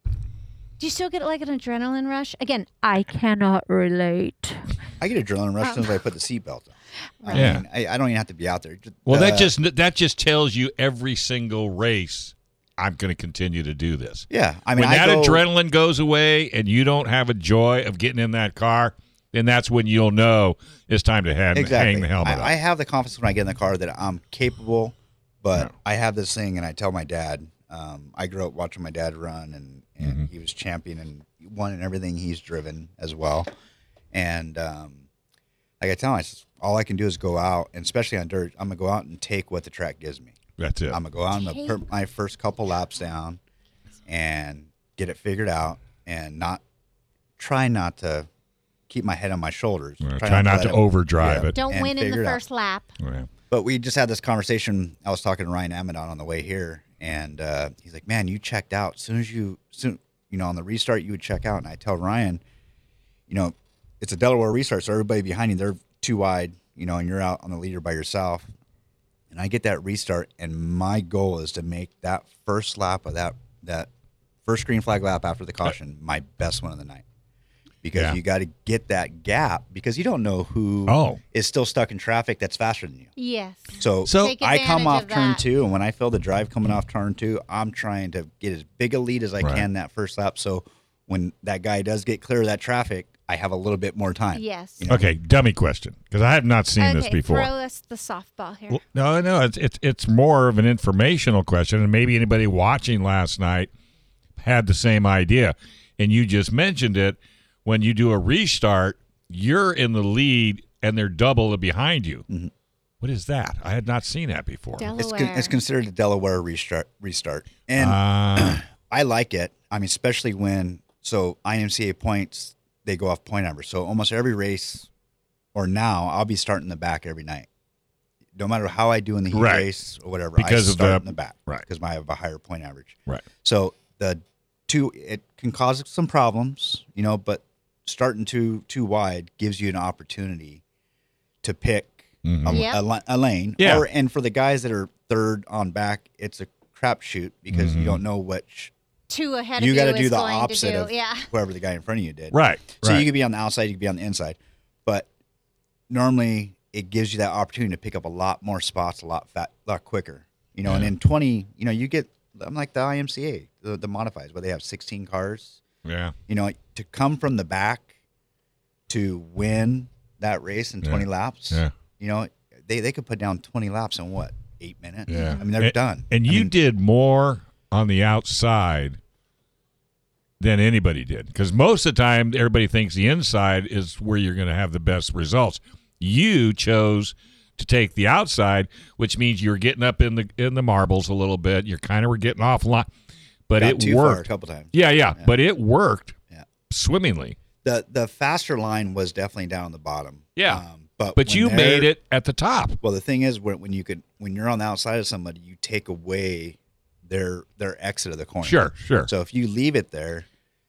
you still get like an adrenaline rush? Again, I cannot relate. I get adrenaline rush as soon as Um, I put the seatbelt on. I Yeah. mean, I, I don't even have to be out there. Just, Well, that uh, just that just tells you every single race, I'm going to continue to do this. Yeah, I mean, when I that go, adrenaline goes away and you don't have a joy of getting in that car, then that's when you'll know it's time to hang, exactly. hang the helmet I, up. I have the confidence when I get in the car that I'm capable, but Yeah. I have this thing, and I tell my dad. Um, I grew up watching my dad run, and, and Mm-hmm. he was champion and won in everything he's driven as well. And um, like I tell him, I says, all I can do is go out, and especially on dirt, I'm gonna go out and take what the track gives me. that's it. I'm gonna go out and I'm gonna put my first couple laps down and get it figured out, and not try not to keep my head on my shoulders. Uh, try not to let overdrive it. Don't And win in figure the it out. first lap. Yeah. But we just had this conversation. I was talking to Ryan Amadon on the way here, and uh, he's like, "Man, you checked out as soon as you, soon, you know, on the restart, you would check out." And I tell Ryan, you know, it's a Delaware restart, so everybody behind you, they're too wide, you know, and you're out on the leader by yourself. And I get that restart, and my goal is to make that first lap of that that first green flag lap after the caution my best one of the night. Because Yeah. you got to get that gap, because you don't know who Oh. is still stuck in traffic that's faster than you. Yes. So, So- Take I come advantage off of turn that. two, and when I feel the drive coming off turn two, I'm trying to get as big a lead as I Right. can that first lap. So when that guy does get clear of that traffic, I have a little bit more time. Yes. You know? Okay, dummy question, because I have not seen Okay, this before. throw us the softball here. Well, no, no, it's, it's it's more of an informational question, and maybe anybody watching last night had the same idea. And you just mentioned it. When you do a restart, you're in the lead, and they're double behind you. Mm-hmm. What is that? I had not seen that before. Delaware. It's, con- it's considered a Delaware restart. Restart, and Ah, I like it. I mean, especially when so I M C A points, they go off point average. So almost every race, or now, I'll be starting in the back every night. No matter how I do in the heat Right. race or whatever, Because I of start the- in the back, right. Because I have a higher point average. right. So the two, it can cause some problems, you know, but starting too too wide gives you an opportunity to pick Mhm. a, Yep. a, li- a lane. Yeah. Or, and for the guys that are third on back, it's a crapshoot because Mhm. you don't know which. Two ahead You of got you to do is the going opposite to do. of Yeah. whoever the guy in front of you did. Right. So right. you could be on the outside, you could be on the inside, but normally it gives you that opportunity to pick up a lot more spots a lot fat, lot quicker. You know, and Yeah. in twenty, you know, you get. I'm like the I M C A, the, the modifieds, where they have sixteen cars. yeah. You know, to come from the back to win that race in Yeah. twenty laps. Yeah. You know, they they could put down twenty laps in what, eight minutes? Yeah. I mean, they're and, done. And I you mean, did more on the outside than anybody did, because most of the time everybody thinks the inside is where you're going to have the best results. You chose to take the outside, which means you're getting up in the in the marbles a little bit. You're kind of were getting off line, but got it too far worked a couple times. Yeah, yeah, but it worked Yeah. swimmingly. The the faster line was definitely down on the bottom. Yeah. Um, but But when you they're- made it at the top. Well, the thing is, when when you could when you're on the outside of somebody, you take away their their exit of the corner. Sure, sure. So if you leave it there,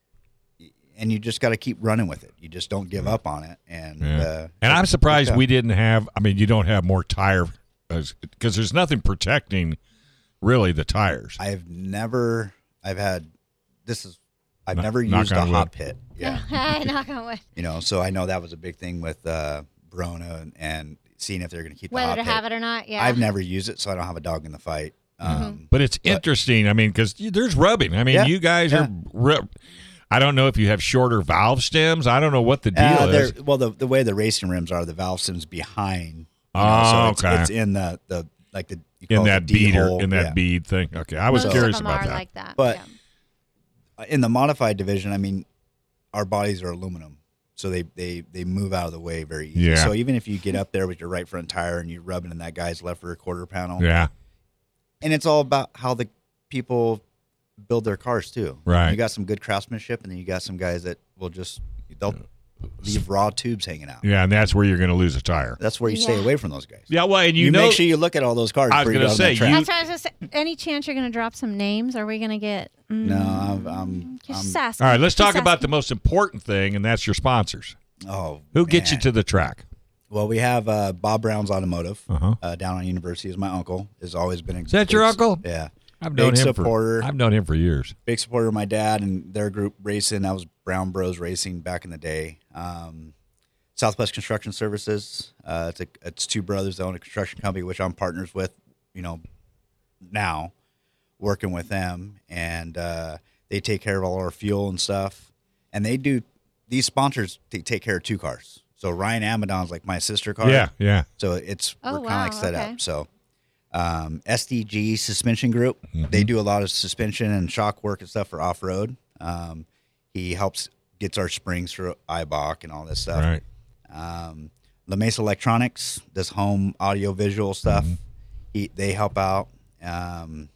and you just got to keep running with it, you just don't give up on it. And Yeah. uh, And I'm it- surprised yeah. we didn't have. I mean, you don't have more tire, because there's nothing protecting really the tires. I've never. I've had. This is. I've Knock- never knock used a on hot wood. pit. Yeah. Knock on wood. You know, so I know that was a big thing with uh, Verona and, and seeing if they're going to keep the Whether hot to pit. have it or not. Yeah. I've never used it, so I don't have a dog in the fight. Um, But it's interesting. I mean, because there's rubbing. I mean, Yeah, you guys yeah. are. Ru- I don't know if you have shorter valve stems. I don't know what the deal uh, is. they're- well, the the way the racing rims are, the valve stem's behind. you Oh, know, so it's, okay. it's in the the like the you In call it that the D beater, hole. in that Yeah. bead thing. Okay, I was Most curious of them about are that. like that. But yeah. in the modified division, I mean, our bodies are aluminum, so they they they move out of the way very easy. Yeah. So even if you get up there with your right front tire and you're rubbing in that guy's left rear quarter panel, Yeah, and it's all about how the people build their cars too. Right. You got some good craftsmanship, and then you got some guys that will just they'll leave raw tubes hanging out. Yeah, and that's where you're going to lose a tire. That's where you stay Yeah. away from those guys. Yeah, well, and you, You know, make sure you look at all those cars. I was before you gonna go on say, that track. you- That's what I was just saying. Any chance you're going to drop some names? Are we going to get? Mm, No, I'm. I'm, just I'm asking. All right, let's Just talk about asking. the most important thing, and that's your sponsors. oh, Who gets you man. to the track? Well, we have uh, Bob Brown's Automotive Uh-huh. uh, down on University. Is my uncle. Has always been. A Is that your big- uncle? Yeah. I've Big known him supporter. for I've known him for years. Big supporter of my dad and their group racing. That was Brown Bros Racing back in the day. Um, Southwest Construction Services. Uh, it's a, it's two brothers that own a construction company, which I'm partners with. You know, now working with them, and uh, they take care of all our fuel and stuff. And they do these sponsors. They take care of two cars. So Ryan Amadon's like my sister car. Yeah, yeah. So it's Oh, we're kind of wow, like set okay. up. So um, S D G Suspension Group, Mm-hmm. they do a lot of suspension and shock work and stuff for off road. Um, he helps gets our springs for I B O C and all this stuff. Right. Um, La Mesa Electronics does home audio visual stuff. Mm-hmm. He they help out. Um,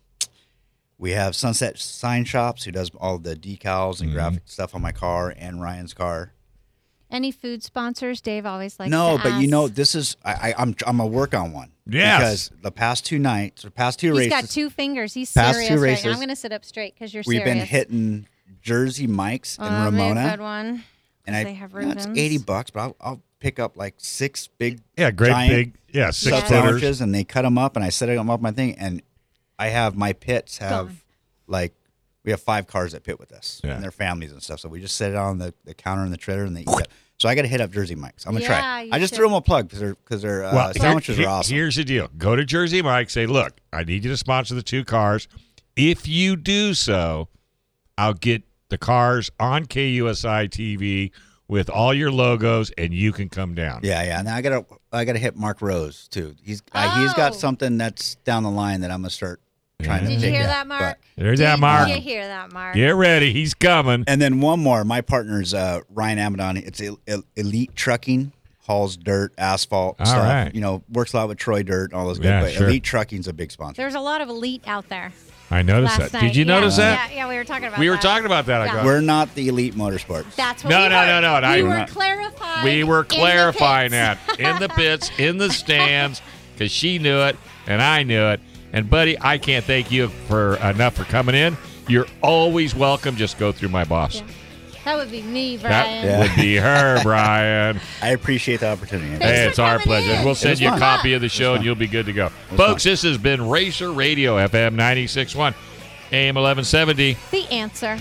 we have Sunset Sign Shops who does all the decals and Mm-hmm. graphic stuff on my car and Ryan's car. Any food sponsors? Dave always likes No, to but you ask. know, this is I, I I'm I'm gonna work on one. Yes. Because the past two nights or past two He's races, got two fingers. He's Past serious two right now. races, I'm going to sit up straight because you're we've serious. been hitting Jersey Mike's Oh, and that'd be a Ramona, good one. and I they have you know, it's Rubens. eighty bucks, but I'll, I'll pick up like six big Yeah, great giant big, yeah, six sub footers. sandwiches, and they cut them up, and I set them up my thing, and I have my pits have Gone. like we have five cars that pit with us Yeah. and their families and stuff, so we just set it on the, the counter in the trailer and they eat it. So I got to hit up Jersey Mike's. I'm gonna Yeah, try. you I just should. threw them a plug because their because their uh, Well, here- sandwiches here- are awesome. Here's the deal. Go to Jersey Mike, say, look, I need you to sponsor the two cars. If you do so, I'll get the cars on K U S I T V with all your logos, and you can come down. Yeah, yeah. And I gotta I gotta hit Mark Rose too. He's uh, he's got Oh. something that's down the line that I'm gonna start trying to Did you dig hear at. that, Mark? There's Did that, Mark. you hear that, Mark? Get ready. He's coming. And then one more. My partner's uh, Ryan Amadon. It's El- El- Elite Trucking. Hauls dirt, asphalt, All stuff. right. You know, works a lot with Troy Dirt and all those good. Yeah, but sure. Elite Trucking's a big sponsor. There's a lot of elite out there. I noticed Last that. night. Did you Yeah. notice that? Yeah, yeah, we were talking about We were that. talking about that. I Yeah. go, We're not the Elite Motorsports. That's what No, we no, were. no, no, no, We I- were clarifying. we were in the clarifying pits. that in the pits, in the stands, because she knew it and I knew it. And, buddy, I can't thank you for enough for coming in. You're always welcome. Just go through my boss. Yeah. That would be me, That Brian. Yeah. would be her, Brian. I appreciate the opportunity. Thanks Hey, for it's our coming pleasure. in. We'll It send was you a fun. copy of the show, and fun. you'll be good to go. was Folks, fun. this has been Racer Radio, F M ninety-six point one, A M eleven seventy. The answer.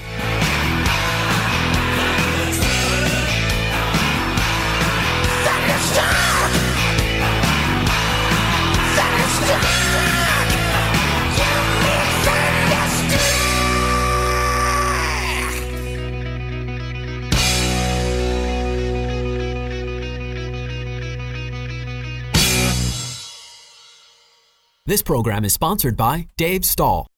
This program is sponsored by Dave Stahl.